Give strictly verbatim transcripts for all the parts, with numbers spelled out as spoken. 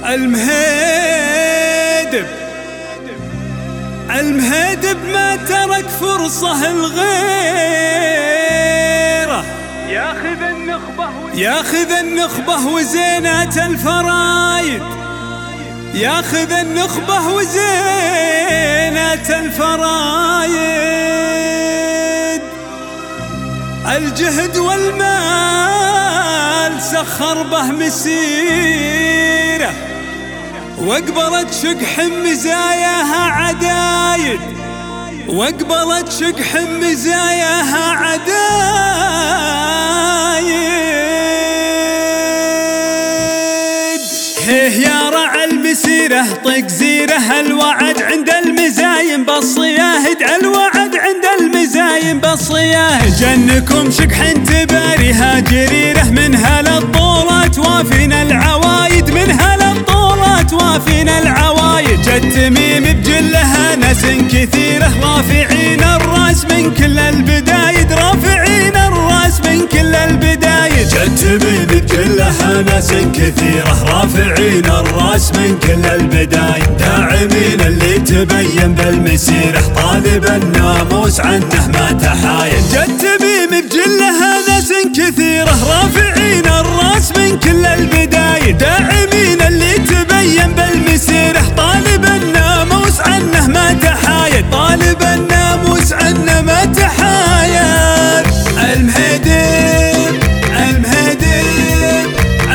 المهيدب المهيدب ما ترك فرصة الغيره، ياخذ النخبة ياخذ النخبة وزينة الفرايد، ياخذ النخبة وزينة الفرايد. الجهد والمال سخر به مسيره، واقبلت شقح مزاياها عدايد، واقبلت شقح مزاياها عدايد. هيه يا رع المسيرة طق زيره، الوعد عند المزايم بالصياهد، الوعد عند المزايم بالصياهد. جنكم شقح تباريها جريره، منها للطولات وافينا العوايد، منها للطولات وافينا العوايد. جت تميم بجلها ناس كثيره، رافعين الراس من كل البدايد، رافعين الراس من كل البدايد. جت تميم بجلها ناس كثيره، رافعين الراس من كل البدايد. داعمين اللي تبين بالمسيره، طالب الناموس عنه ما تحايد. جت تميم بجلها ناس كثيره، رافعين الراس من كل البدايد. داعمين اللي تبين بالمسيره، طالب الناموس عنه ما تحايد، طالب الناموس عنه ما تحايد. المهيدب المهيدب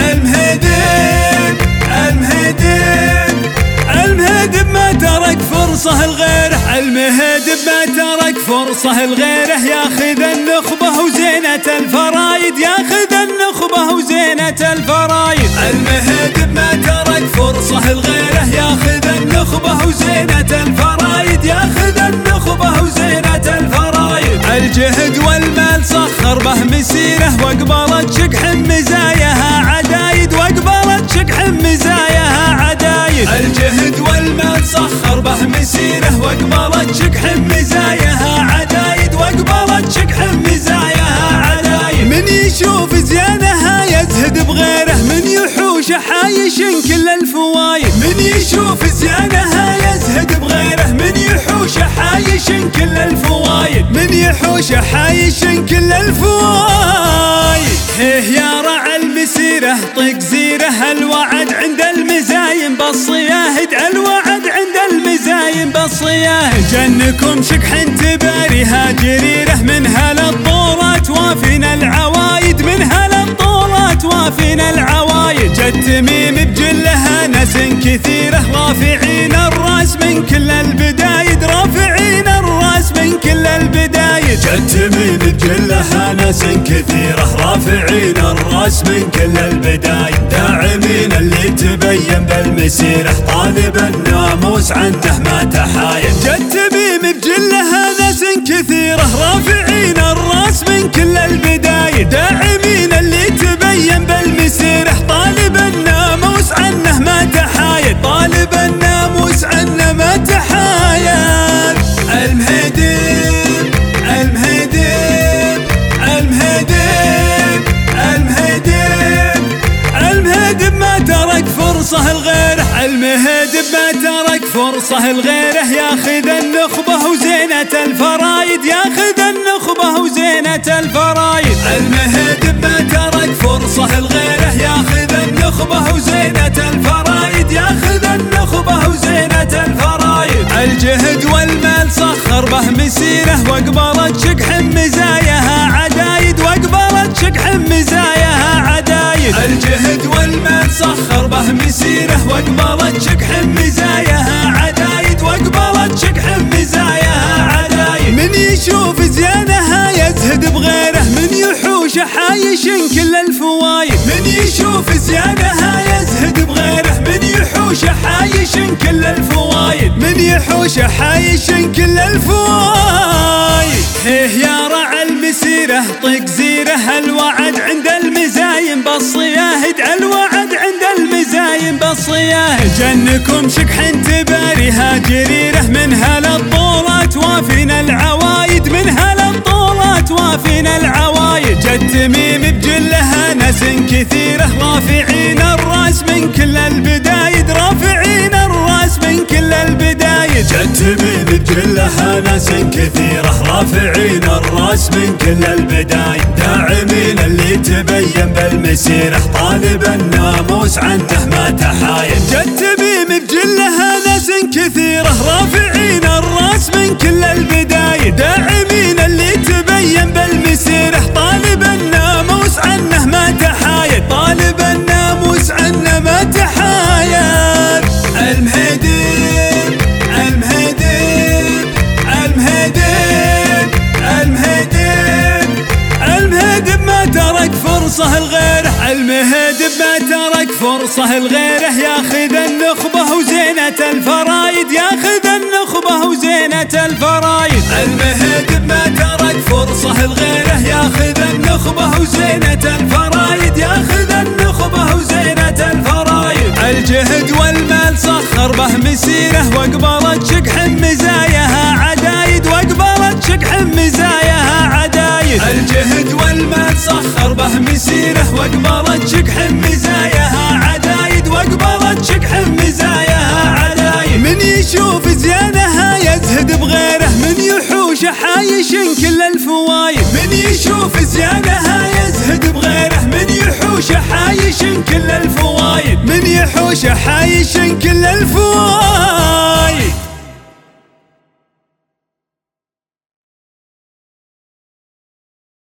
المهيدب المهيدب المهيدب ما ترك فرصة لغيره، المهيدب ما ترك فرصة لغيره. ياخذ النخبة وزينة الفرايد، ياخذ النخبة وزينة الفرايد. المهيدب ما ترك فرصة لغيره، ياخذ النخبة وزينة الفرايد، ياخذ النخبة وزينة الفرايد. الجهد والمال سخر به مسيره، واقبلت شقح مزاياها عدايد، واقبلت شقح مزاياها عدايد. الجهد والمال سخر به مسيره، واقبلت شقح مزاياها عدايد، واقبلت شقح مزاياها عدايد. من يشوف زيانها يزهد بغيره، من يحوش حايش كل الفوايد، من يشوف زيانها يزهد بغيره، من يحوش حايش كل الفوايد، من يحوش حايش كل الفوايد. هيه يا رع المسيرة طق زيره، الوعد عند المزايم بالصياهد، الوعد عند المزايم بالصياهد. جنكم شقح تباريها جريره، منها للطولات وافينا العوايد، منها للطولات وافينا العوايد. جت تميم بجلها ناس كثيره، رافعين الراس من كل البدايد، رافعين الراس من كل البدايد. جت تميم بجلها ناس كثيره، رافعين الراس من كل البدايد. داعمين اللي تبين بالمسيره، طالب الناموس عنده ما تحايد. جت تميم بجلها ناس كثيره، رافعين الراس من كل البدايد. داعمين اللي تبين بالمسيره، طالب الناموس عنه ما تحايد، طالب الناموس عنه ما تحايد. المهيدب المهيدب المهيدب المهيدب المهيدب ما ترك فرصة لغيره، المهيدب ما ترك فرصة لغيره. ياخذ النخبة وزينة الفرايد، ياخذ النخبة وزينة الفرايد. المهيدب ما ترك فرصة لغيره، ياخذ النخبة وزينة الفرايد، ياخذ النخبة وزينة الفرايد. الجهد والمال سخر به مسيره، واقبلت شقح مزاياها عدايد، واقبلت شقح مزاياها عدايد. الجهد والمال سخر به مسيره، واقبلت شقح مزاياها عدايد، واقبلت شقح مزاياها عدايد. من يشوف زيانها يزهد بغيره، من يحوش حايش كل الفوايد، من يشوف زيانها يزهد بغيره، من يحوش حايش كل الفوايد، من يحوش حايش كل الفوايد. هيه يا رع المسيرة طق زيره، الوعد عند المزايم بالصياهد، الوعد عند المزايم بالصياهد. جنكم شقح تباريها جريره، منها للطولات وافينا العوايد، منها للطولات وافينا العوايد. جت تميم بجلها ناس كثير، بمسيره رافعين الراس من كل البدايد رافعين الراس من كل البدايد جت من بجلها ناس كثيرة رافعين الراس من كل البدايد داعمين اللي تبين بالمسيرة طالب الناموس عنه ما تحايد جت بيم بجلها ناس كثيرة رافعين الراس من كل البدايد داعمين اللي تبين بالمسيرة طالب الناموس عنه ما تحايد طالب الناموس عنه ما تحايد المهدي المهدي المهدي المهدي المهدي ما ترك فرصة لغيره المهدي ما ترك فرصة لغيره ياخذ النخبة وزينة الفرايد ياخذ النخبة وزينة الفرايد المهدي ما ترك فرصة لغيره ياخذ النخبة وزينة الفرايد ياخذ النخبة وزينة الفرايد الجهد والمال سخر به مسيره وقبلت شقح مزاياها عدايد وقبلت شقح مزاياها عدايد الجهد والمال سخر به مسيره وقبلت شقح مزاياها عدايد وقبلت شقح مزاياها عدايد من يشوف زيانها يزهد بغيره من يحوش حايش كل الفوايد من يشوف زيانها يزهد بغيره من يحوش حايش كل الفوايد من يحوش حايش كل الفوايد